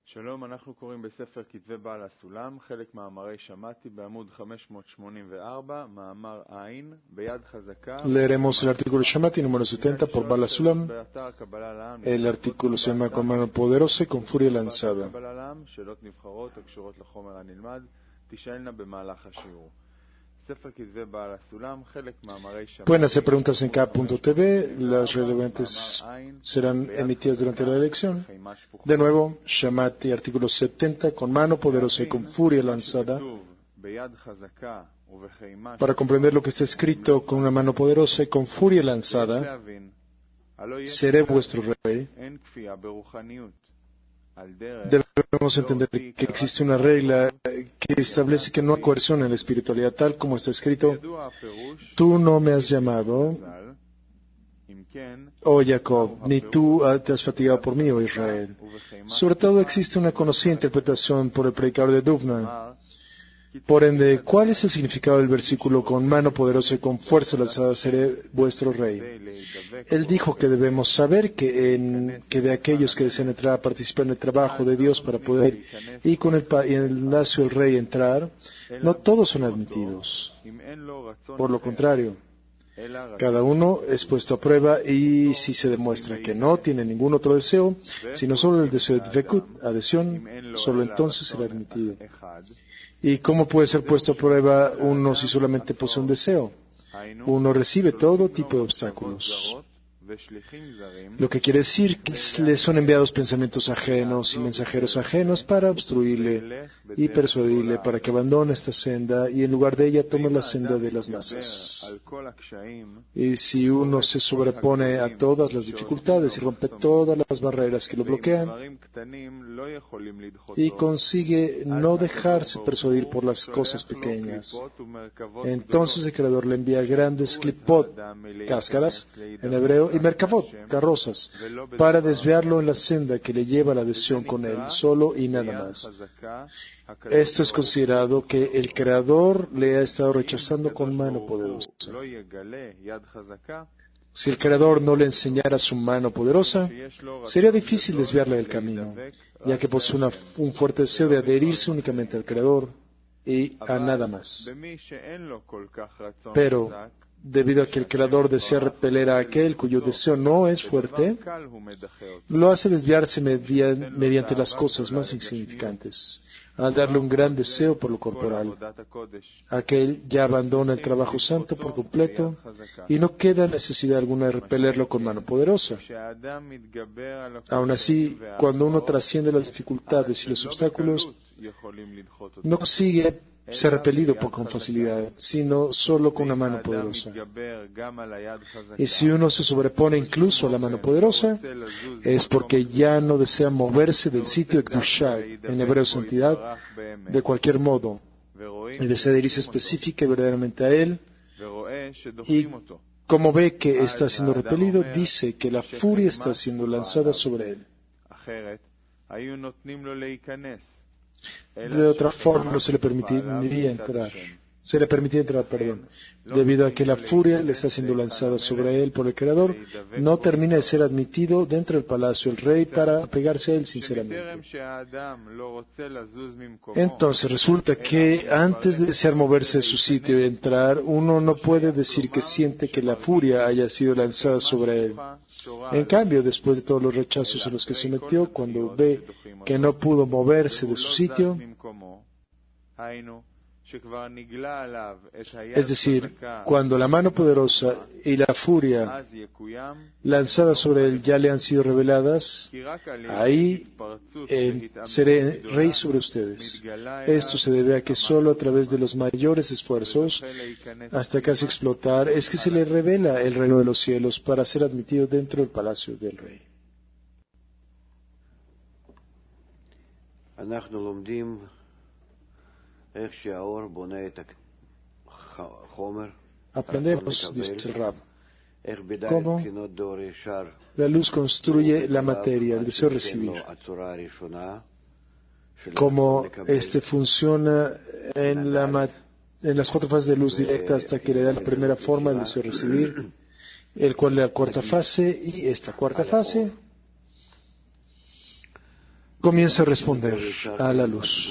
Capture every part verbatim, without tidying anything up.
שלום, אנחנו קוראים בספר כתבי בעל הסולם, חלק מאמרי שמעתי בעמוד חמש מאות שמונים וארבע, מאמר עין, ביד חזקה. Leeremos el artículo Shamati número setenta por Bala Sulam. El artículo se llama con mano poderosa y con furia lanzada. שאלות נבחרות הקשורות לחומר הנלמד, תשאלנה במהלך השיעור. ספר כתבי בעל הסולם, חלק מאמרי שמעתי. Pueden hacer preguntas en K punto T V, las relevantes serán emitidas durante la lección. De nuevo, Shamati, artículo setenta, con mano poderosa y con furia lanzada. Para comprender lo que está escrito con una mano poderosa y con furia lanzada, seré vuestro rey. Debemos entender que existe una regla que establece que no hay coerción en la espiritualidad, tal como está escrito: tú no me has llamado, oh Jacob, ni tú te has fatigado por mí, oh Israel. Sobre todo existe una conocida interpretación por el predicador de Dubna. Por ende, ¿cuál es el significado del versículo con mano poderosa y con fuerza lanzada seré vuestro rey? Él dijo que debemos saber que, en, que de aquellos que desean entrar a participar en el trabajo de Dios para poder y con el, y el enlace del rey entrar, no todos son admitidos. Por lo contrario, cada uno es puesto a prueba, y si se demuestra que no tiene ningún otro deseo, sino solo el deseo de dvekut, adhesión, solo entonces será admitido. ¿Y cómo puede ser puesto a prueba uno si solamente posee un deseo? Uno recibe todo tipo de obstáculos. Lo que quiere decir que le son enviados pensamientos ajenos y mensajeros ajenos para obstruirle y persuadirle para que abandone esta senda y en lugar de ella tome la senda de las masas. Y si uno se sobrepone a todas las dificultades y rompe todas las barreras que lo bloquean y consigue no dejarse persuadir por las cosas pequeñas, entonces el Creador le envía grandes klipot, cáscaras en hebreo, y merkavot, carrozas, para desviarlo en la senda que le lleva a la adhesión con él, solo y nada más. Esto es considerado que el Creador le ha estado rechazando con mano poderosa. Si el Creador no le enseñara su mano poderosa, sería difícil desviarle del camino, ya que posee una, un fuerte deseo de adherirse únicamente al Creador y a nada más. Pero, debido a que el Creador desea repeler a aquel cuyo deseo no es fuerte, lo hace desviarse media, mediante las cosas más insignificantes, al darle un gran deseo por lo corporal. Aquel ya abandona el trabajo santo por completo y no queda necesidad alguna de repelerlo con mano poderosa. Aún así, cuando uno trasciende las dificultades y los obstáculos, no consigue ser repelido por con facilidad, sino solo con una mano poderosa. Y si uno se sobrepone incluso a la mano poderosa, es porque ya no desea moverse del sitio de Kedushah, en hebreo santidad, de cualquier modo, y desea adherirse específica y verdaderamente a él, y como ve que está siendo repelido, dice que la furia está siendo lanzada sobre él. De otra forma no se le permitiría entrar. Se le permitía entrar, perdón. Debido a que la furia le está siendo lanzada sobre él por el Creador, no termina de ser admitido dentro del palacio del rey para apegarse a él sinceramente. Entonces resulta que antes de desear moverse de su sitio y entrar, uno no puede decir que siente que la furia haya sido lanzada sobre él. En cambio, después de todos los rechazos a los que se metió, cuando ve que no pudo moverse de su sitio, es decir, cuando la mano poderosa y la furia lanzada sobre él ya le han sido reveladas, ahí eh, seré rey sobre ustedes. Esto se debe a que solo a través de los mayores esfuerzos, hasta casi explotar, es que se le revela el reino de los cielos para ser admitido dentro del palacio del rey. Aprendemos, dice el Rab, cómo la luz construye la materia, el deseo de recibir, cómo este funciona en, la, en las cuatro fases de luz directa hasta que le da la primera forma, el deseo de recibir, el cual es la cuarta fase, y esta cuarta fase comienza a responder a la luz.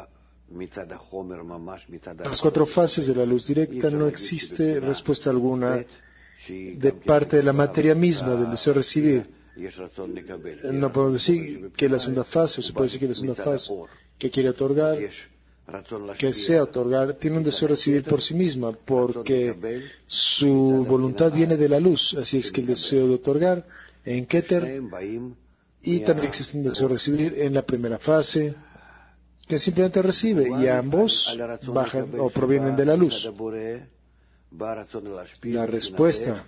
Las cuatro fases de la luz directa no existe respuesta alguna de parte de la materia misma del deseo de recibir. No podemos decir que la segunda fase, o se puede decir que la segunda fase que quiere otorgar, que desea otorgar, tiene un deseo de recibir por sí misma, porque su voluntad viene de la luz. Así es que el deseo de otorgar en Keter, y también existe un deseo de recibir en la primera fase, que simplemente recibe, y ambos bajan o provienen de la luz. La respuesta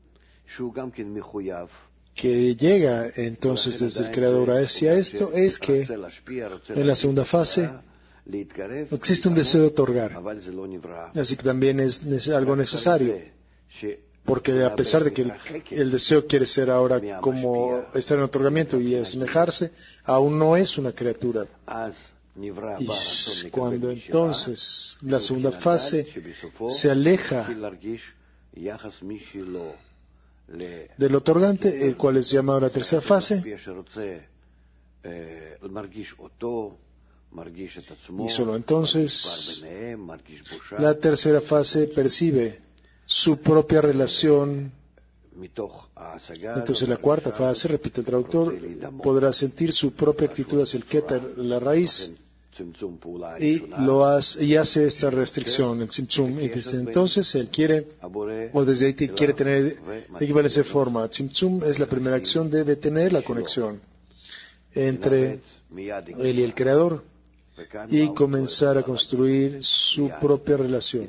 que llega entonces desde el Creador hacia esto es que en la segunda fase existe un deseo de otorgar, así que también es algo necesario, porque a pesar de que el, el deseo quiere ser ahora como estar en otorgamiento y asemejarse, aún no es una criatura. Y cuando entonces la segunda fase se aleja del otorgante, el cual es llamado la tercera fase, y solo entonces la tercera fase percibe su propia relación. Entonces la cuarta fase, repite el traductor, podrá sentir su propia actitud hacia el Keter, la raíz, y lo hace, y hace esta restricción, el Tzimtzum, y desde entonces él quiere, o desde ahí quiere tener equivalencia de forma. Tzimtzum es la primera acción de detener la conexión entre él y el Creador y comenzar a construir su propia relación.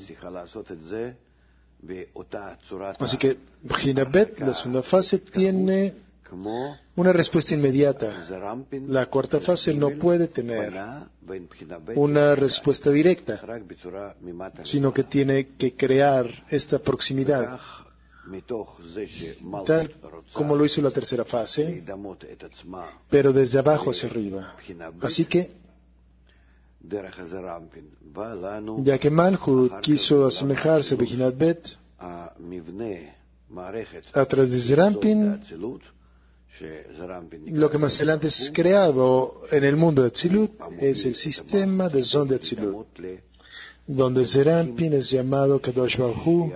Así que Bechina Bet, la segunda fase, tiene una respuesta inmediata. La cuarta fase no puede tener una respuesta directa, sino que tiene que crear esta proximidad, tal como lo hizo la tercera fase, pero desde abajo hacia arriba. Así que, ya que Malhut quiso asemejarse a Bejinat Bet, a través de Zerampin, lo que más adelante es creado en el mundo de Atzilut es el sistema de Zon de Atzilut, donde Zerampin es llamado Kadosh Baruj Hu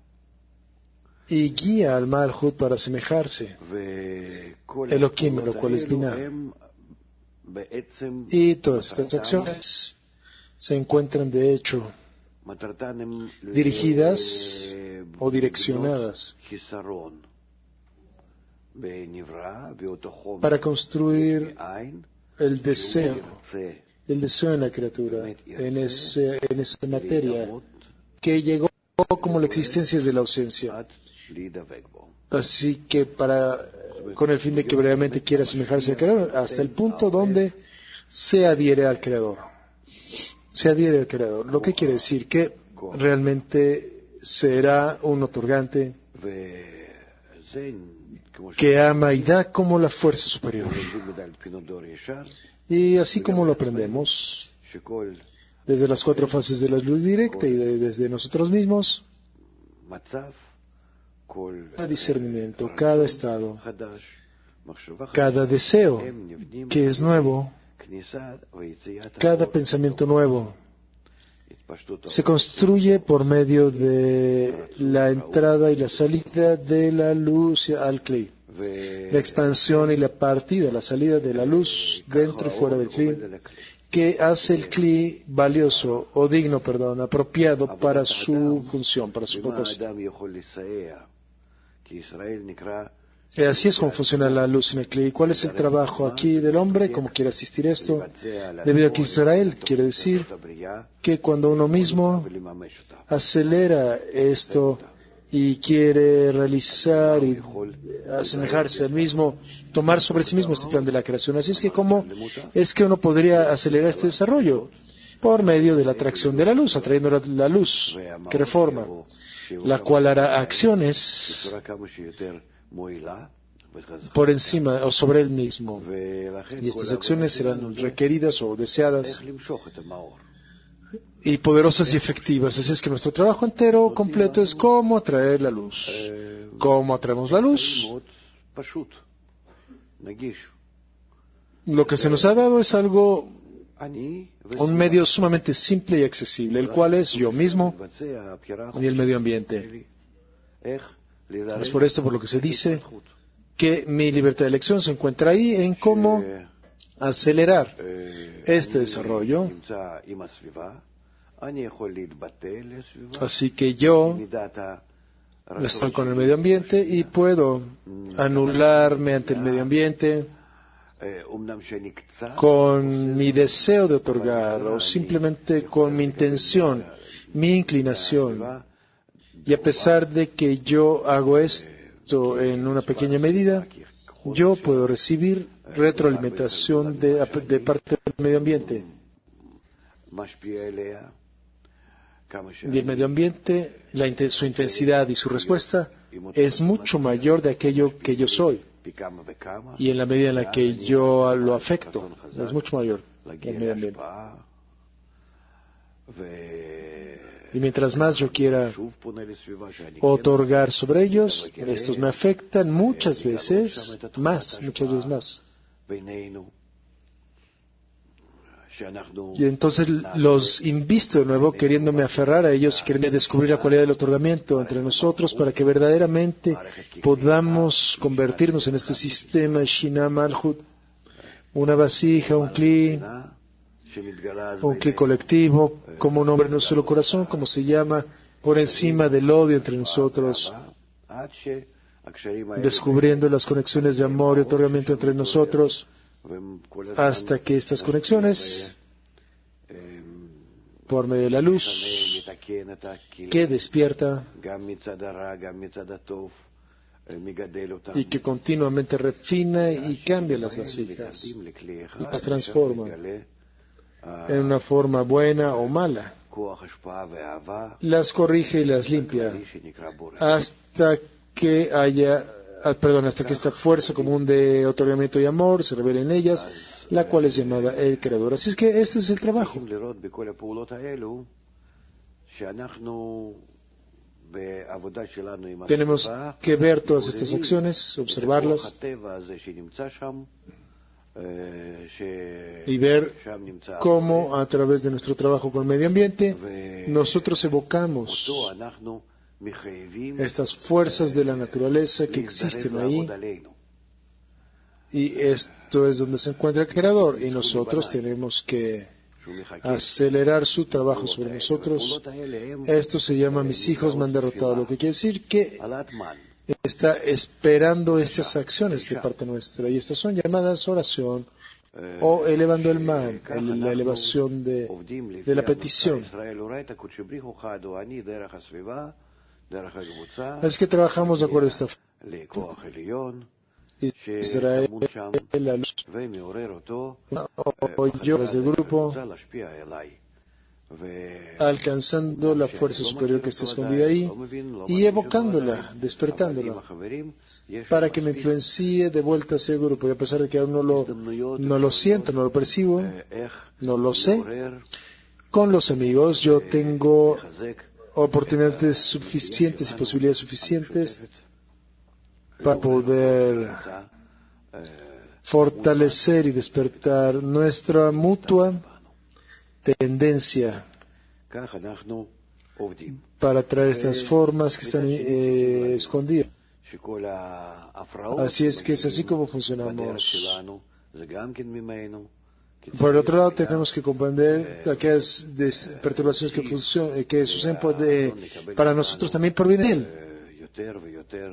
y guía al Malhut para asemejarse Elohim, lo cual es Binah. Y todas estas acciones se encuentran de hecho dirigidas o direccionadas para construir el deseo, el deseo en la criatura, en, ese, en esa materia que llegó como la existencia de la ausencia. Así que para, con el fin de que verdaderamente quiera asemejarse al Creador, hasta el punto donde se adhiere al Creador. Se adhiere al Creador. Lo que quiere decir que realmente será un otorgante que ama y da como la fuerza superior. Y así como lo aprendemos desde las cuatro fases de la luz directa y de, desde nosotros mismos, cada discernimiento, cada estado, cada deseo que es nuevo, cada pensamiento nuevo, se construye por medio de la entrada y la salida de la luz al Kli, la expansión y la partida, la salida de la luz dentro y fuera del Kli, que hace el Kli valioso o digno, perdón, apropiado para su función, para su propósito. Y así es como funciona la luz en el Kli. ¿Cuál es el trabajo aquí del hombre? ¿Cómo quiere asistir esto? Debido a que Israel quiere decir que cuando uno mismo acelera esto y quiere realizar y asemejarse al mismo, tomar sobre sí mismo este plan de la creación. Así es que ¿cómo es que uno podría acelerar este desarrollo? Por medio de la atracción de la luz, atrayendo la, la luz que reforma, la cual hará acciones por encima o sobre él mismo, y estas acciones serán requeridas o deseadas y poderosas y efectivas. Así es que nuestro trabajo entero completo es cómo atraer la luz. ¿Cómo atraemos la luz? lo que se nos ha dado es algo, un medio sumamente simple y accesible, el cual es yo mismo y el medio ambiente. Es por esto por lo que se dice que mi libertad de elección se encuentra ahí en cómo acelerar este desarrollo. Así que yo estoy con el medio ambiente y puedo anularme ante el medio ambiente con mi deseo de otorgar o simplemente con mi intención, mi inclinación. Y a pesar de que yo hago esto en una pequeña medida, yo puedo recibir retroalimentación de, de parte del medio ambiente. Y el medio ambiente, la, su intensidad y su respuesta es mucho mayor de aquello que yo soy. Y en la medida en la que yo lo afecto, es mucho mayor que el medio ambiente. Y mientras más yo quiera otorgar sobre ellos, estos me afectan muchas veces más, muchas veces más. Y entonces los invisto de nuevo queriéndome aferrar a ellos y queriendo descubrir la cualidad del otorgamiento entre nosotros para que verdaderamente podamos convertirnos en este sistema Shina Malhut, una vasija, un cli, un cli colectivo, como un hombre en un solo corazón, como se llama, por encima del odio entre nosotros, descubriendo las conexiones de amor y otorgamiento entre nosotros, hasta que estas conexiones, por medio de la luz que despierta y que continuamente refina y cambia las vasijas y las transforma en una forma buena o mala, las corrige y las limpia hasta que haya Ah, perdón, hasta que esta fuerza común de otorgamiento y amor se revele en ellas, la cual es llamada el Creador. Así es que este es el trabajo. Tenemos que ver todas estas acciones, observarlas y ver cómo a través de nuestro trabajo con el medio ambiente nosotros evocamos estas fuerzas de la naturaleza que existen ahí, y esto es donde se encuentra el Creador, y nosotros tenemos que acelerar su trabajo sobre nosotros. Esto se llama mis hijos me han derrotado, lo que quiere decir que está esperando estas acciones de parte nuestra, y estas son llamadas oración o elevando el man, la elevación de, de la petición. Es que trabajamos de acuerdo a esta Israel, la luz, o yo desde el grupo, alcanzando la fuerza superior que está escondida ahí y evocándola, despertándola, para que me influencie de vuelta hacia el grupo. Y a pesar de que aún no lo, no lo siento, no lo percibo, no lo sé, con los amigos yo tengo oportunidades suficientes y posibilidades suficientes para poder fortalecer y despertar nuestra mutua tendencia para traer estas formas que están eh, escondidas. Así es que es así como funcionamos. Por el otro lado, tenemos que comprender aquellas perturbaciones que, funcionan, que suceden por de, para nosotros también por bien de Él.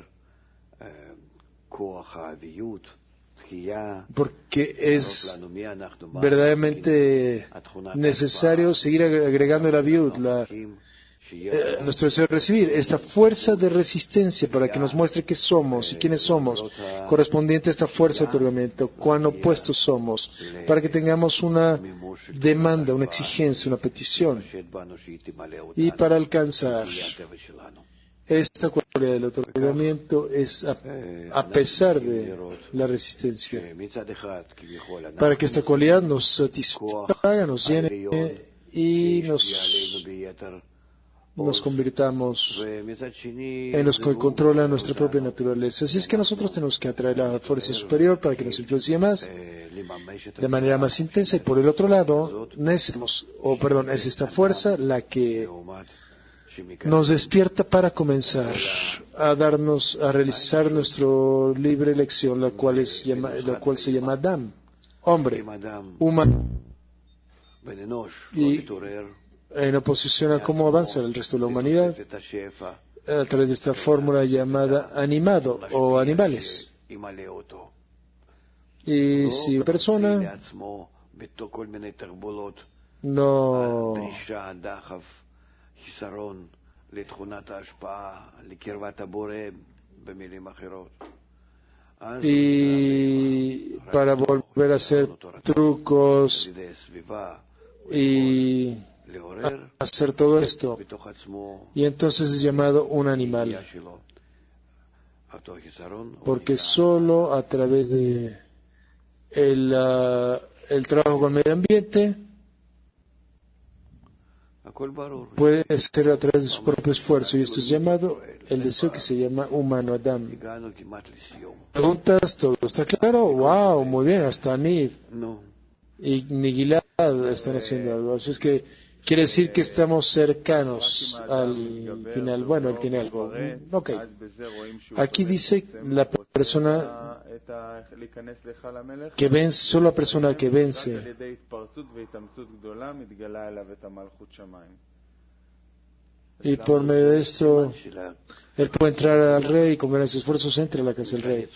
Porque es verdaderamente necesario seguir agregando la viud, la, eh, nuestro deseo de recibir, esta fuerza de resistencia para que nos muestre qué somos y quiénes somos, correspondiente a esta fuerza de otorgamiento, cuán opuestos somos, para que tengamos una demanda, una exigencia, una petición, y para alcanzar esta cualidad del otorgamiento es a, a pesar de la resistencia, para que esta cualidad nos satisfaga, nos llene y nos nos convirtamos en los que controlan nuestra propia naturaleza. Así es que nosotros tenemos que atraer la fuerza superior para que nos influencie más, de manera más intensa, y por el otro lado, necesitamos, o perdón, es esta fuerza la que nos despierta para comenzar a darnos, a realizar nuestra libre elección, la cual, es, llama, la cual se llama Adam, hombre, humano, y en oposición a cómo avanza el resto de la humanidad a través de esta fórmula llamada animado o animales. Y si una persona no y para volver a hacer trucos y hacer todo esto, y entonces es llamado un animal, porque solo a través de el, uh, el trabajo con el medio ambiente puede ser a través de su propio esfuerzo, y esto es llamado el deseo que se llama humano Adam. ¿Preguntas? ¿Todo está claro? ¡Wow! Muy bien, hasta Nid y Nigilad están haciendo algo. Así es que quiere decir que estamos cercanos al final. Bueno, él tiene algo. Ok. Aquí dice la persona que vence, solo la persona que vence. Y por medio de esto, él puede entrar al rey y con grandes esfuerzos entra a la casa del rey.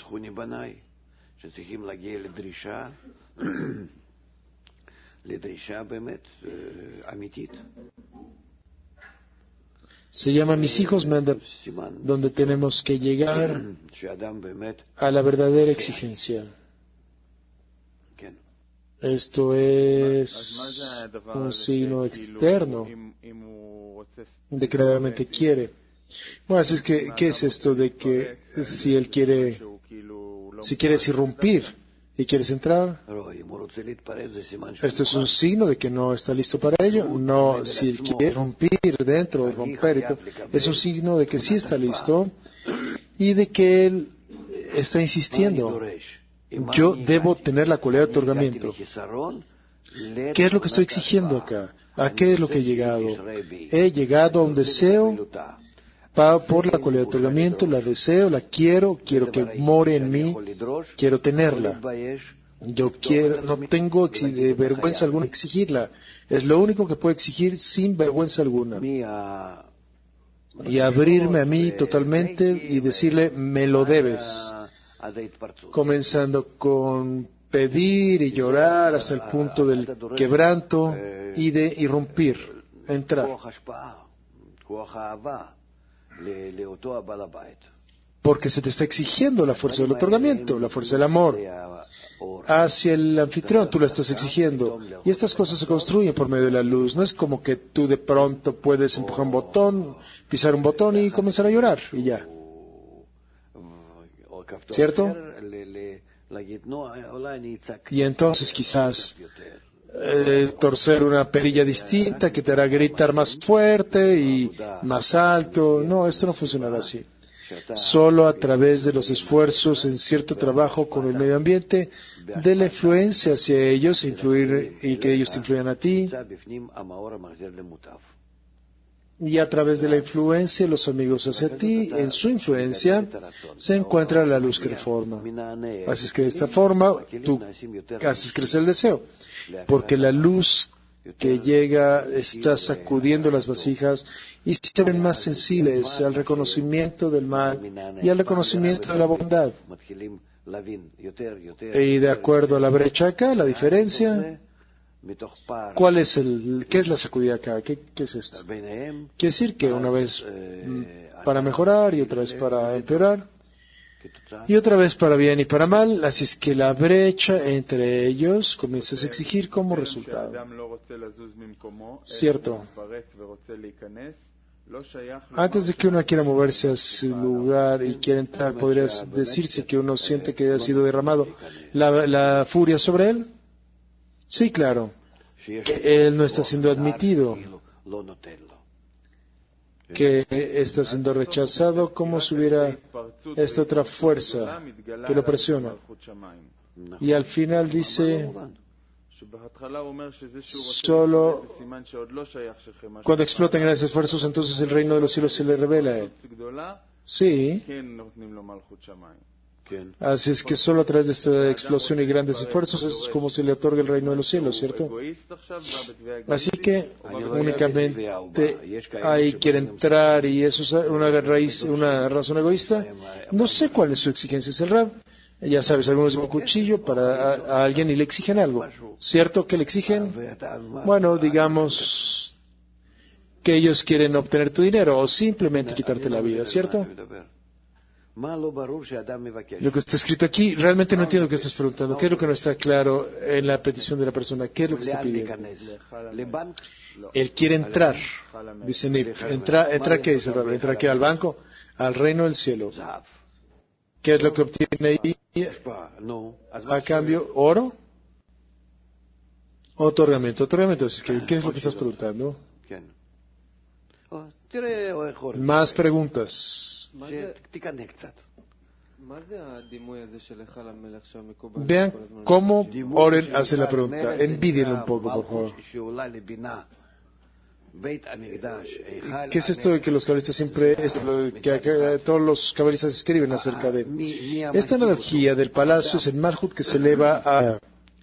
Se llama Mis hijos mandan, donde tenemos que llegar a la verdadera exigencia. Esto es un signo externo de que realmente quiere. Bueno, así es que, ¿qué es esto de que si él quiere, si quieres irrumpir y quieres entrar? Esto es un signo de que no está listo para ello. No, si él quiere irrumpir dentro, romper y todo, es un signo de que sí está listo y de que él está insistiendo. Yo debo tener la cualidad de otorgamiento. ¿Qué es lo que estoy exigiendo acá? ¿A qué es lo que he llegado? He llegado a un deseo por la cualidad de otorgamiento, la deseo, la quiero, quiero que more en mí, quiero tenerla. Yo quiero, no tengo vergüenza alguna de exigirla. Es lo único que puedo exigir sin vergüenza alguna. Y abrirme a mí totalmente y decirle, me lo debes. Comenzando con pedir y llorar hasta el punto del quebranto y de irrumpir, entrar. Porque se te está exigiendo la fuerza del otorgamiento, la fuerza del amor hacia el anfitrión, tú la estás exigiendo. Y estas cosas se construyen por medio de la luz. No es como que tú de pronto puedes empujar un botón, pisar un botón y comenzar a llorar y ya. ¿Cierto? Y entonces quizás eh, torcer una perilla distinta que te hará gritar más fuerte y más alto. No, esto no funcionará así. Solo a través de los esfuerzos en cierto trabajo con el medio ambiente, de la influencia hacia ellos, influir y que ellos te influyan a ti, y a través de la influencia de los amigos hacia ti, en su influencia, se encuentra la luz que reforma. Así es que de esta forma tú haces crecer el deseo, porque la luz que llega está sacudiendo las vasijas y se ven más sensibles al reconocimiento del mal y al reconocimiento de la bondad. Y de acuerdo a la brecha acá, la diferencia, ¿cuál es el, qué es la sacudida acá? ¿Qué, qué es esto? Quiere decir que una vez para mejorar y otra vez para empeorar y otra vez para bien y para mal, así es que la brecha entre ellos comienza a exigir como resultado. Cierto. Antes de que uno quiera moverse a su lugar y quiera entrar, ¿podría decirse que uno siente que ha sido derramado la, la furia sobre él? Sí, claro. Que él no está siendo admitido. que está siendo rechazado, como si hubiera esta otra fuerza que lo presiona. Y al final dice, solo cuando explotan grandes esfuerzos, entonces el reino de los cielos se le revela a él. Sí. Así es que solo a través de esta explosión y grandes esfuerzos es como se le otorga el reino de los cielos, ¿cierto? Así que únicamente ahí quiere entrar y eso es una raíz, una razón egoísta. No sé cuál es su exigencia, es el Rab. Ya sabes, algunos llevan un cuchillo para a, a alguien y le exigen algo. ¿Cierto que le exigen? Bueno, digamos que ellos quieren obtener tu dinero o simplemente quitarte la vida, ¿cierto? Lo que está escrito aquí, realmente no entiendo lo que estás preguntando. ¿Qué es lo que no está claro en la petición de la persona? ¿Qué es lo que está pidiendo? Él quiere entrar, dice Nif. ¿Entra, entra qué dice el Rabbi? ¿Entra qué? ¿Al banco? Al reino del cielo. ¿Qué es lo que obtiene ahí? A cambio, oro. Otorgamiento. Otorgamiento. ¿Qué es lo que estás preguntando? Más preguntas. Vean cómo Oren hace la pregunta. Envídienlo un poco, por favor. ¿Qué es esto de que los cabalistas siempre, esto, que acá, todos los cabalistas escriben acerca de esta analogía del palacio? Es el Malhut que se eleva a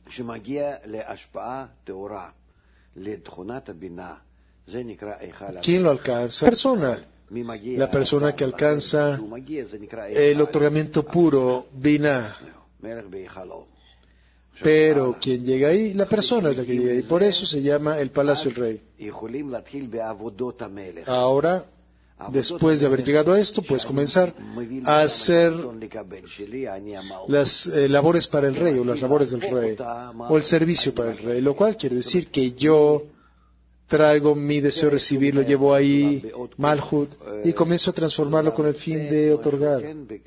¿quién lo alcanza? La persona. La persona que alcanza el otorgamiento puro, Binah. Pero quien llega ahí, la persona es la que llega ahí. Por eso se llama el palacio del rey. Ahora, después de haber llegado a esto, puedes comenzar a hacer las eh, labores para el rey, o las labores del rey, o el servicio para el rey, lo cual quiere decir que yo traigo mi deseo de recibir, lo llevo ahí, Malhut, y comienzo a transformarlo con el fin de otorgar.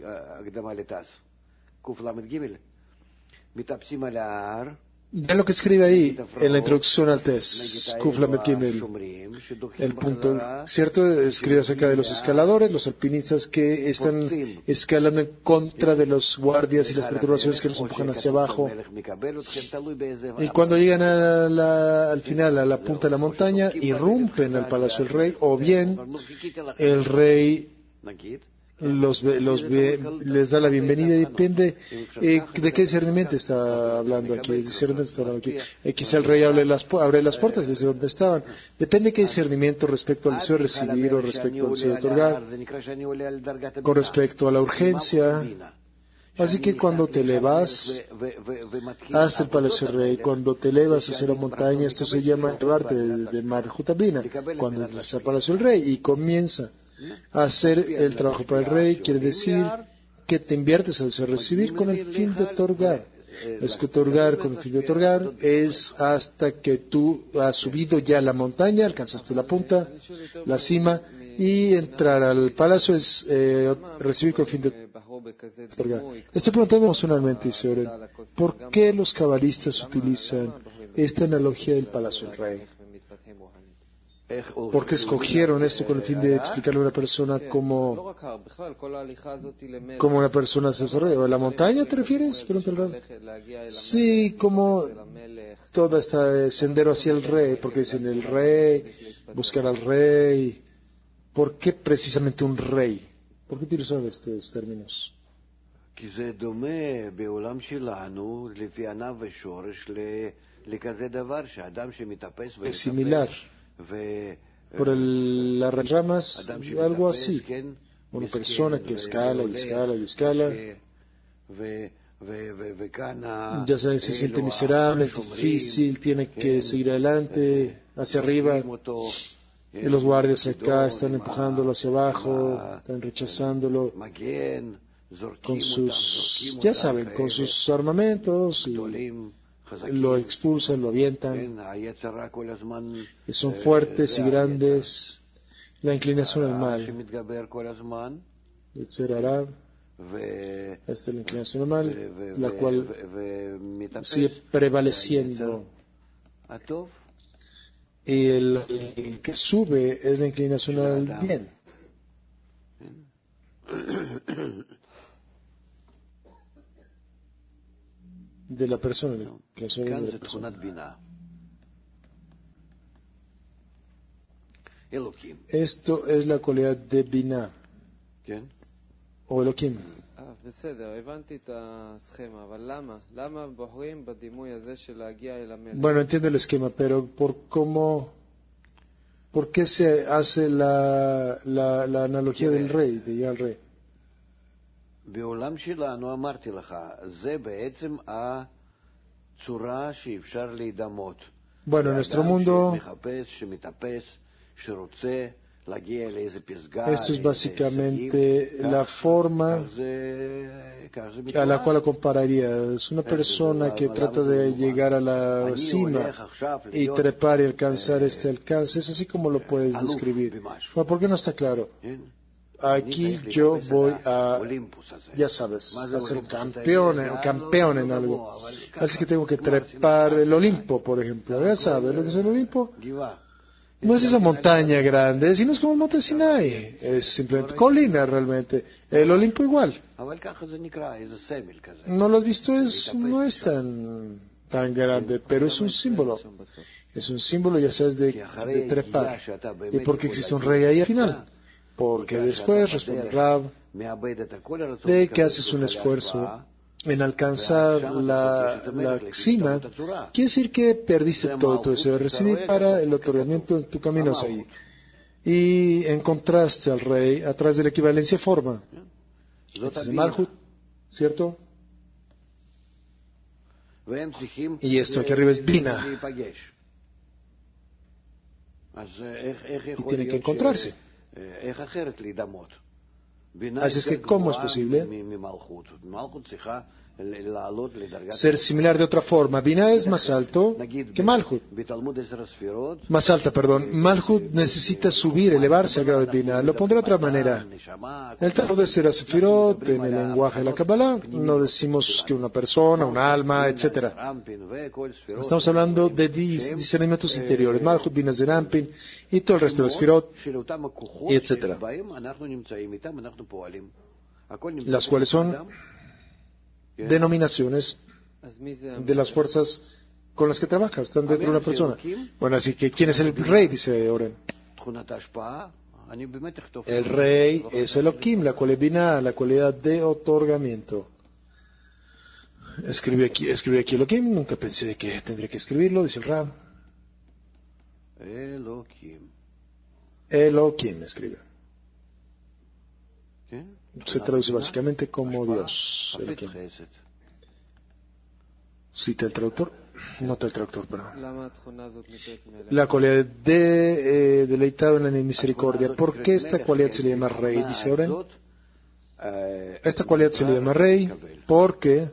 Vean lo que escribe ahí en la introducción al test, Kuf Lamed Gimel. El punto, ¿cierto? Escribe acerca de los escaladores, los alpinistas que están escalando en contra de los guardias y las perturbaciones que los empujan hacia abajo. Y cuando llegan a la, al final, a la punta de la montaña, irrumpen al palacio del rey, o bien el rey los, los ve, les da la bienvenida. Y depende eh, de qué discernimiento está hablando aquí. Discernimiento está hablando aquí. Eh, quizá el rey abre las, abre las puertas desde donde estaban. Depende de qué discernimiento respecto al deseo de recibir o respecto al deseo de otorgar, con respecto a la urgencia. Así que cuando te elevas hasta el palacio del rey, cuando te elevas hacia la montaña, esto se llama elevarte de, de Malhut Bina. Cuando entras al palacio del rey y comienza a hacer el trabajo para el rey, quiere decir que te inviertes al deseo de recibir con el fin de otorgar. Es que otorgar con el fin de otorgar es hasta que tú has subido ya la montaña, alcanzaste la punta, la cima, y entrar al palacio es eh, recibir con el fin de otorgar. Estoy preguntando emocionalmente, dice Oren, ¿por qué los cabalistas utilizan esta analogía del palacio del rey? ¿Por qué escogieron esto con el fin de explicarle a una persona cómo, cómo una persona se desarrolla? ¿A la montaña te refieres? Sí, como todo este sendero hacia el rey, porque dicen el rey, buscar al rey. ¿Por qué precisamente un rey? ¿Por qué utilizan estos términos? Es similar. Por el, las ramas, algo así. Una persona que escala y escala y escala, ya saben, se siente miserable, es difícil, tiene que seguir adelante, hacia arriba. Y los guardias acá están empujándolo hacia abajo, están rechazándolo con sus, ya saben, con sus armamentos, y lo expulsan, lo avientan, y son fuertes y grandes. La inclinación al mal, Yetzerará, esta es la inclinación al mal, la cual sigue prevaleciendo Y el, el que sube es la inclinación al bien. De la persona, la inclinación de la persona. Esto es la cualidad de Binah. O Elohim. Bueno, entiendo el esquema, pero por cómo, ¿por qué se hace la, la, la analogía del rey, de ir al rey? Bueno, en nuestro mundo, esto es básicamente la forma a la cual la compararía. Es una persona que trata de llegar a la cima y trepar y alcanzar este alcance. Es así como lo puedes describir. Bueno, ¿por qué no está claro? Aquí yo voy a, ya sabes, a ser campeón, campeón en algo. Así que tengo que trepar el Olimpo, por ejemplo. Ya sabes lo que es el Olimpo. No es esa montaña grande, sino es como el monte Sinai. Es simplemente colina realmente. El Olimpo igual. ¿No lo has visto? Es, no es tan, tan grande, pero es un símbolo. Es un símbolo, ya sabes, de, de trepar. ¿Y por qué existe un rey ahí al final? Porque después, responde Rab, de que haces un esfuerzo en alcanzar la, la cima, quiere decir que perdiste todo tu deseo de recibir para el otorgamiento en tu camino hacia ahí. Y encontraste al rey a través de la equivalencia forma. Este es el Malhut, ¿cierto? Y esto aquí arriba es Bina. Y tienen que encontrarse. Así es que, ¿cómo es posible ser similar de otra forma? Binah es más alto que Malhut. Más alta, perdón. Malhut necesita subir, elevarse al grado de Binah. Lo pondré de otra manera. En el Talmud de Sefirot, en el lenguaje de la Kabbalah, no decimos que una persona, un alma, etcétera. Estamos hablando de discernimientos interiores. Malhut, Binah, Zerampin y todo el resto de los Sefirot, y etcétera. Las cuales son denominaciones de las fuerzas con las que trabaja, están dentro de una persona. Bueno, así que, ¿quién es el rey? Dice Oren. El rey es Elohim, la cualidad Binah, la cualidad de otorgamiento. Escribí aquí, escribí aquí Elohim, nunca pensé que tendría que escribirlo, dice el Rab. Elohim. Elohim escribe. Se traduce básicamente como Dios. Elohim. Cita el traductor. Nota el traductor, perdón. La cualidad de eh, deleitado en la misericordia. ¿Por qué esta cualidad se le llama rey? Dice Oren. Esta cualidad se le llama rey porque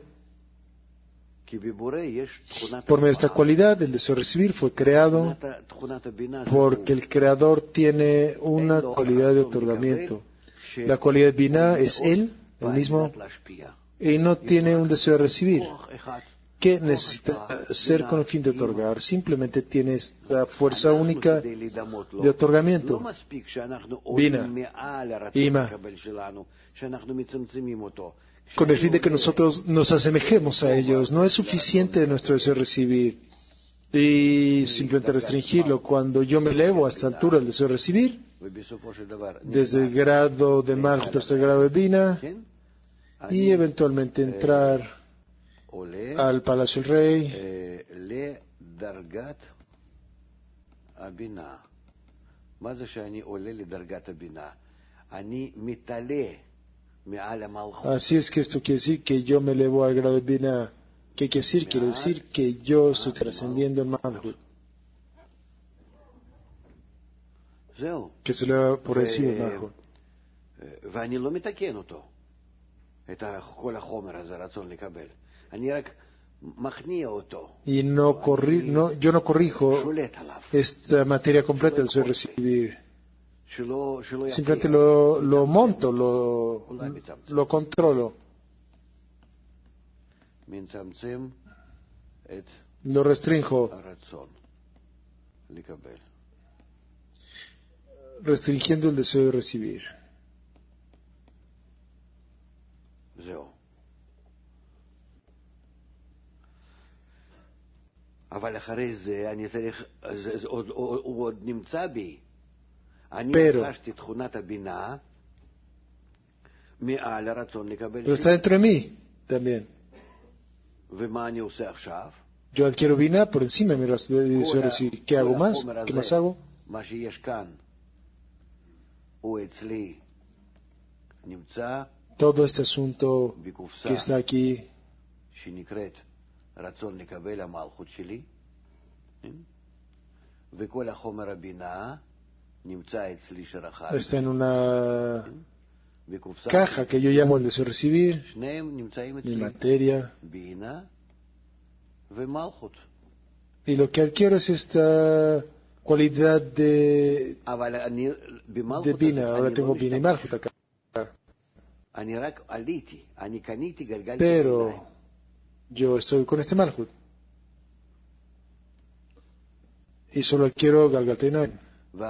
por medio de esta cualidad el deseo de recibir fue creado porque el creador tiene una cualidad de otorgamiento. La cualidad de Binah es él, el mismo, y no tiene un deseo de recibir. ¿Qué necesita ser con el fin de otorgar? Simplemente tiene esta fuerza única de otorgamiento. Binah, Ima, con el fin de que nosotros nos asemejemos a ellos. No es suficiente nuestro deseo de recibir y simplemente restringirlo. Cuando yo me elevo a esta altura del deseo de recibir, desde el grado de Malhut hasta el grado de Binah, y eventualmente entrar al palacio del rey, así es que esto quiere decir que yo me elevo al grado de Binah. ¿Qué quiere decir? Quiere decir que yo estoy trascendiendo en Malhut, que se eleva por encima de Malhut. Y no corri no, yo no corrijo esta materia completa del deseo de recibir. Simplemente lo, lo monto, lo, lo controlo, lo restrinjo restringiendo el deseo de recibir. Pero, pero está dentro de mí también. Yo adquiero Binah por encima de mi deseo de recibir. ¿Qué hago más? ¿Qué más hago? Todo este asunto que está aquí está en una caja que yo llamo el deseo de recibir, mi materia, y lo que adquiero es esta cualidad de, de Binah. Ahora tengo Binah y Malchut acá. Pero yo estoy con este Malchut y solo adquiero Galgat Einaim.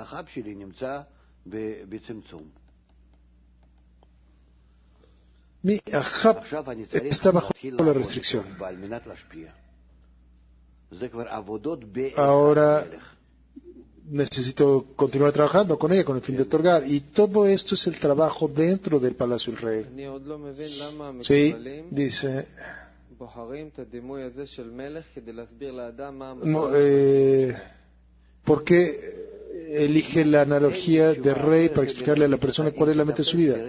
Mi Ahab está bajo la restricción. Ahora necesito continuar trabajando con ella con el fin de otorgar, y todo esto es el trabajo dentro del Palacio del Rey. Sí, dice no, eh, ¿por qué elige la analogía de rey para explicarle a la persona cuál es la meta de su vida?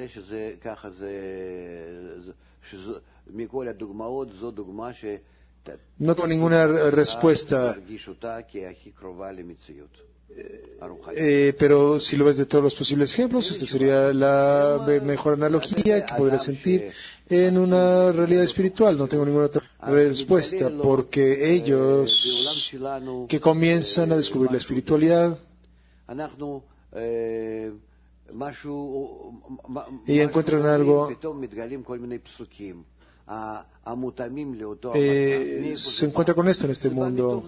No tengo ninguna respuesta, eh, pero si lo ves de todos los posibles ejemplos, esta sería la mejor analogía que podría sentir en una realidad espiritual. No tengo ninguna otra respuesta, porque ellos que comienzan a descubrir la espiritualidad y encuentran algo, eh, se encuentra con esto en este mundo.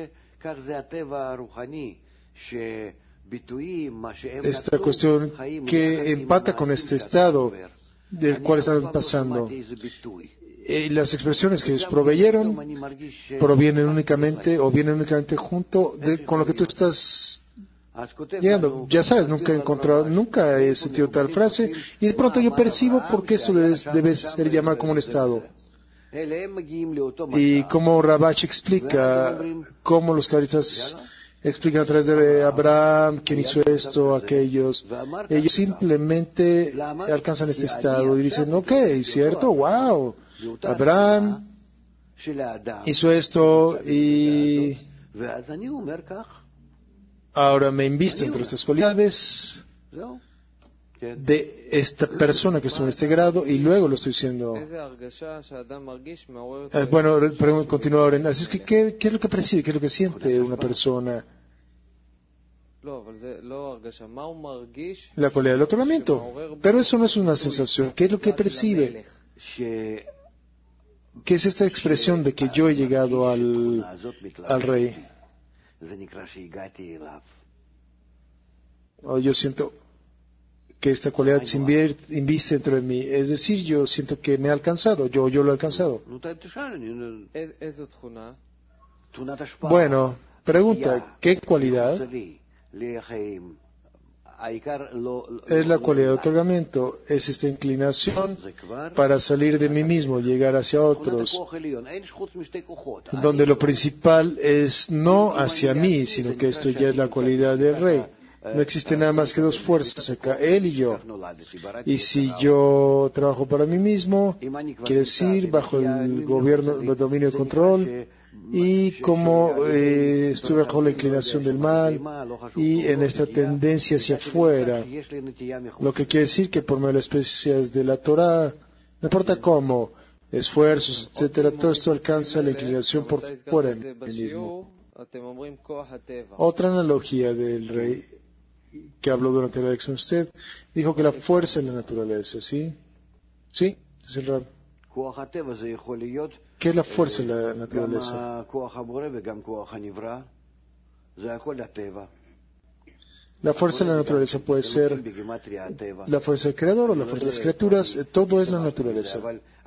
Esta cuestión que empata con este estado del cual están pasando. Y las expresiones que ellos proveyeron provienen únicamente o vienen únicamente junto de, con lo que tú estás llegando. Ya sabes, nunca he encontrado, nunca he sentido tal frase, y de pronto yo percibo por qué eso debe, debe ser llamado como un estado. Y como Rabach explica, cómo los cabalistas explican a través de Abraham, quién hizo esto, aquellos, ellos simplemente alcanzan este estado y dicen, ok, cierto, wow, Abraham hizo esto y ahora me invisto entre estas cualidades de esta persona que estuvo en este grado y luego lo estoy diciendo. Eh, bueno, pero continúa ahora. Así es que, ¿qué, ¿qué es lo que percibe? ¿Qué es lo que siente una persona? La cualidad del otorgamiento. Pero eso no es una sensación. ¿Qué es lo que percibe? ¿Qué es esta expresión de que yo he llegado al, al rey? Oh, yo siento que esta cualidad se inviste dentro de mí. Es decir, yo siento que me ha alcanzado. Yo, yo lo he alcanzado. Bueno, pregunta, ¿qué cualidad? Es la cualidad de otorgamiento, es esta inclinación para salir de mí mismo, llegar hacia otros, donde lo principal es no hacia mí, sino que esto ya es la cualidad del rey. No existe nada más que dos fuerzas acá, él y yo. Y si yo trabajo para mí mismo, quiere decir bajo el gobierno, el dominio y control, y como eh, estuve bajo la inclinación del mal y en esta tendencia hacia afuera, lo que quiere decir que por medio de las especias de la Torah, no importa cómo, esfuerzos, etcétera, todo esto alcanza la inclinación por fuera de mí mismo. Otra analogía del rey que habló durante la lección usted, dijo que la fuerza es la naturaleza, ¿sí? ¿Sí? Es el raro. ¿Qué es la fuerza de la naturaleza? La fuerza de la naturaleza puede ser la fuerza del creador o la fuerza de las criaturas, todo es la naturaleza.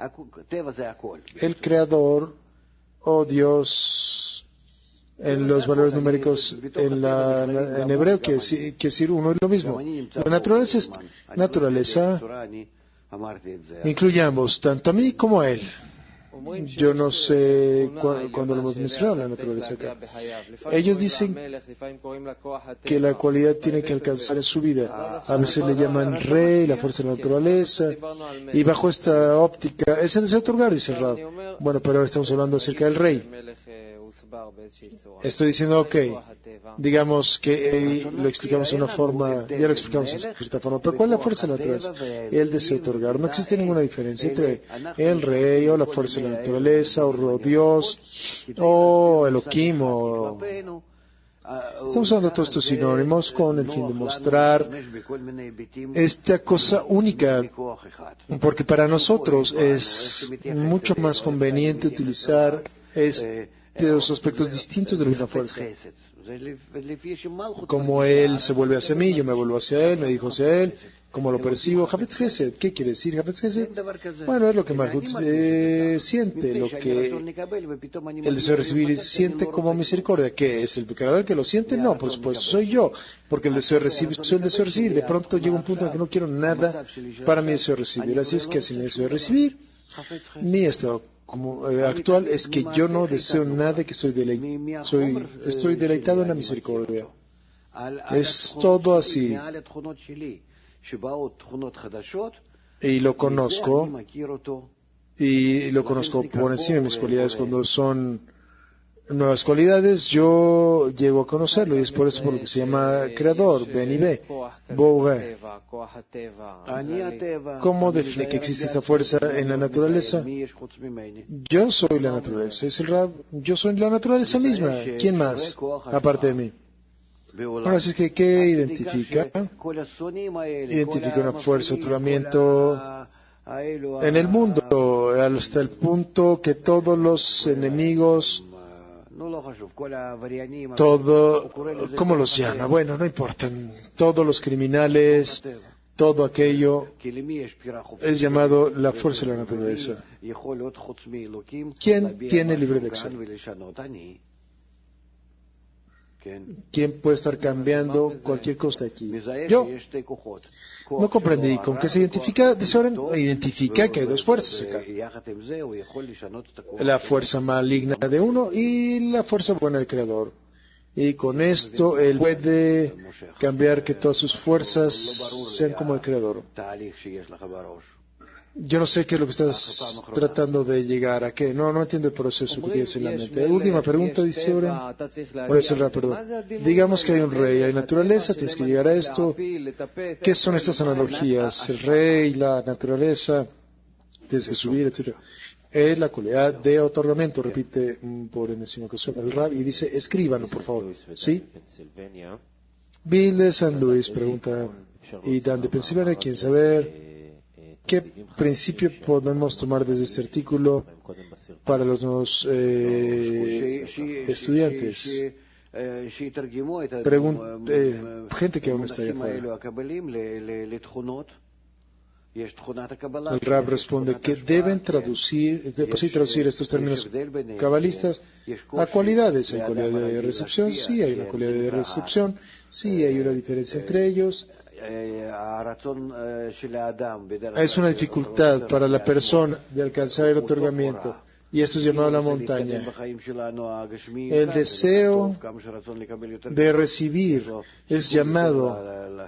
El creador o Dios, en los valores numéricos en, la, en hebreo, quiere decir, quiere decir uno es lo mismo. La naturaleza es naturaleza, incluye ambos, tanto a mí como a él. Yo no sé cu cuándo lo hemos mencionado, la naturaleza acá. Ellos dicen que la cualidad tiene que alcanzar en su vida. A veces le llaman rey, la fuerza de la naturaleza, y bajo esta óptica, es el deseo de otorgar, dice el Rab. Bueno, pero ahora estamos hablando acerca del rey. Estoy diciendo, ok, digamos que eh, lo explicamos de una forma, ya lo explicamos de cierta forma, pero ¿cuál es la fuerza de la naturaleza? El deseo de otorgar. No existe ninguna diferencia entre el rey o la fuerza de la naturaleza, o Dios, o Elohim, o... Estamos usando todos estos sinónimos con el fin de mostrar esta cosa única, porque para nosotros es mucho más conveniente utilizar este de los aspectos distintos de la misma fuerza. Como él se vuelve hacia mí, yo me vuelvo hacia él, me dijo hacia él, como lo percibo. Hafetz Chesed, ¿qué quiere decir Hafetz Chesed? Bueno, es lo que Malhut eh, siente, lo que el deseo de recibir siente como misericordia. ¿Qué es el creador que lo siente? No, por supuesto, soy yo, porque el deseo de recibir, soy el deseo de recibir. De pronto llega un punto en que no quiero nada para mi deseo de recibir. Así es que sin mi deseo de recibir, mi estado como eh, actual es que yo no deseo nada, que soy deleit soy estoy deleitado en la misericordia. Es todo así. Y lo conozco, y lo conozco por encima de mis cualidades. Cuando son nuevas cualidades, yo llego a conocerlo, y es por eso por lo que se llama creador, Ben y Be, Boge. ¿Cómo define que existe esta fuerza en la naturaleza? Yo soy la naturaleza, es el Rab, yo soy la naturaleza misma. ¿Quién más, aparte de mí? Ahora, así es que, ¿qué identifica? Identifica una fuerza de otorgamiento en el mundo, hasta el punto que todos los enemigos, todo, ¿cómo los llama? Bueno, no importa, todos los criminales, todo aquello es llamado la fuerza de la naturaleza. ¿Quién tiene libre elección? ¿Quién puede estar cambiando cualquier cosa aquí? Yo. No comprendí. ¿Con qué se identifica? Desorden identifica que hay dos fuerzas acá. La fuerza maligna de uno y la fuerza buena del Creador. Y con esto él puede cambiar que todas sus fuerzas sean como el Creador. Yo no sé qué es lo que estás tratando de llegar a qué. No, no entiendo el proceso que tienes en la mente. Última pregunta, dice Oren. Voy a cerrar, perdón. Digamos que hay un rey, hay naturaleza, tienes que llegar a esto. ¿Qué son estas analogías? El rey, la naturaleza, tienes que subir, etcétera. Es la cualidad de otorgamiento, repite por enésima ocasión el Rab, y dice, escríbanlo, por favor. ¿Sí? Bill de San Luis pregunta, y Dan de Pensilvania, ¿quién saber? ¿Qué principio podemos tomar desde este artículo para los nuevos eh, estudiantes? Pregun eh, gente que aún está allá afuera. El Rab responde que deben traducir, pues sí, traducir estos términos cabalistas a cualidades. Hay cualidad de recepción, sí, hay una cualidad de recepción, sí, hay una diferencia entre ellos. Es una dificultad para la persona de alcanzar el otorgamiento, y esto es llamado la montaña. El deseo de recibir es llamado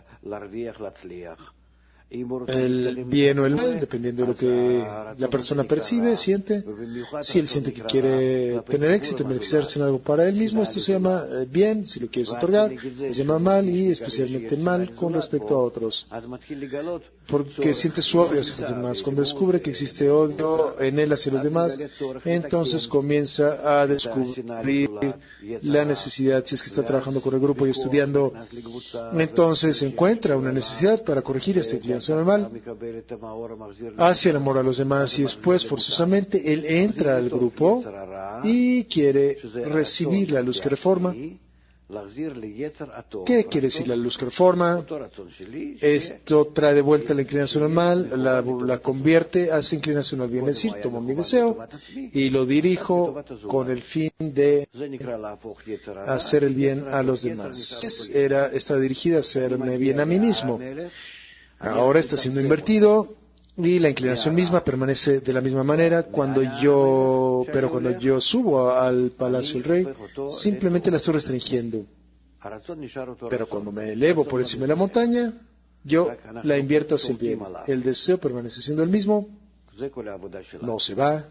el bien o el mal, dependiendo de lo que la persona percibe, siente. Si él siente que quiere tener éxito, beneficiarse en algo para él mismo, esto se llama bien. Si lo quieres otorgar, se llama mal, y especialmente mal con respecto a otros, porque siente su odio hacia los demás. Cuando descubre que existe odio en él hacia los demás, entonces comienza a descubrir la necesidad. Si es que está trabajando con el grupo y estudiando, entonces encuentra una necesidad para corregir esta inclinación al mal hacia el amor a los demás, y después forzosamente él entra al grupo y quiere recibir la luz que reforma, ¿Qué quiere decir la luz que reforma? Esto trae de vuelta la inclinación al mal, la, la convierte, hace inclinación al bien. Es decir, tomo mi deseo y lo dirijo con el fin de hacer el bien a los demás. Era, está dirigida a hacerme bien a mí mismo. Ahora está siendo invertido y la inclinación misma permanece de la misma manera cuando yo, pero cuando yo subo al palacio del rey, simplemente la estoy restringiendo. Pero cuando me elevo por encima de la montaña, yo la invierto hacia el bien. El deseo permanece siendo el mismo, no se va.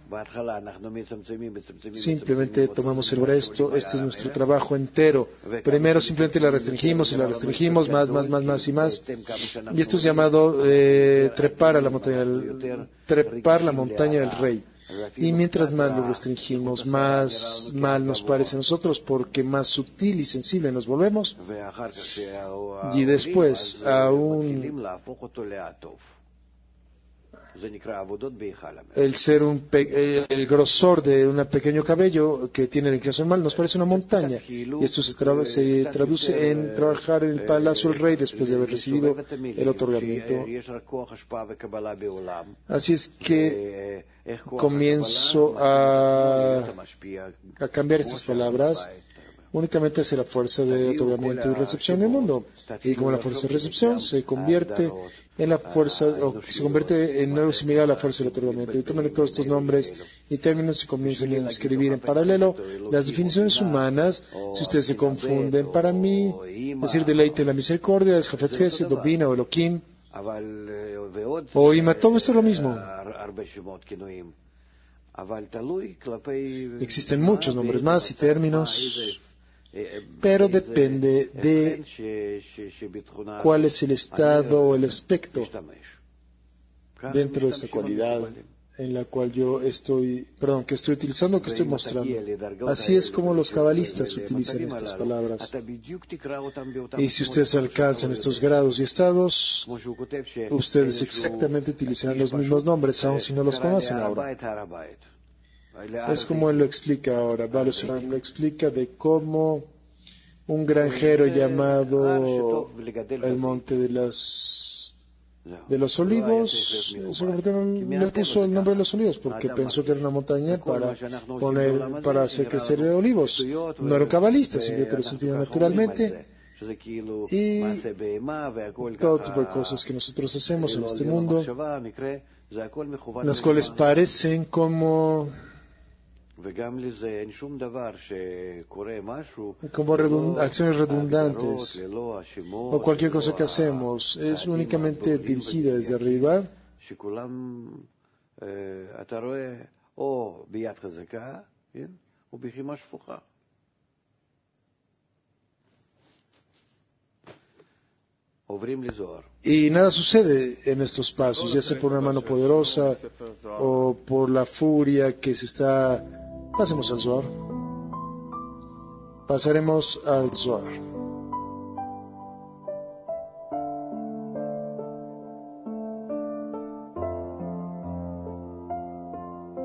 Simplemente tomamos el resto. Este es nuestro trabajo entero. Primero simplemente la restringimos y la restringimos más, más, más, más y más. Y esto es llamado eh, trepar a la montaña del, trepar la montaña del rey. Y mientras más lo restringimos, más mal nos parece a nosotros, porque más sutil y sensible nos volvemos. Y después, aún el ser un pe el grosor de un pequeño cabello que tiene la inclinación mal nos parece una montaña, y esto se, tra se traduce en trabajar en el palacio del rey después de haber recibido el otorgamiento. Así es que comienzo a, a cambiar estas palabras. Únicamente hace la fuerza de otorgamiento y recepción en el mundo. Y como la fuerza de recepción se convierte en la fuerza, o se convierte en algo similar a la fuerza del otorgamiento. Y toman todos estos nombres y términos y comienzan a escribir en paralelo las definiciones humanas. Si ustedes se confunden, para mí, decir deleite en la misericordia es Jafetz Hesed, Dobina o Elohim, o Ima, todo esto es lo mismo. Existen muchos nombres más y términos, pero depende de cuál es el estado o el aspecto dentro de esta cualidad en la cual yo estoy, perdón, que estoy utilizando, que estoy mostrando. Así es como los cabalistas utilizan estas palabras. Y si ustedes alcanzan estos grados y estados, ustedes exactamente utilizarán los mismos nombres, aun si no los conocen ahora. Es como él lo explica ahora. Balustrán lo explica de cómo un granjero llamado el Monte de las de los Olivos le puso el nombre de los Olivos porque pensó que era una montaña para poner para hacer crecer olivos. No era un cabalista, simplemente lo sentía naturalmente. Y todo tipo de cosas que nosotros hacemos en este mundo, las cuales parecen como como redund acciones redundantes, o cualquier cosa que hacemos es únicamente dirigida desde arriba. Y nada sucede en estos pasos, ya sea por una mano poderosa o por la furia que se está. Pasemos al Zohar. Pasaremos al Zohar.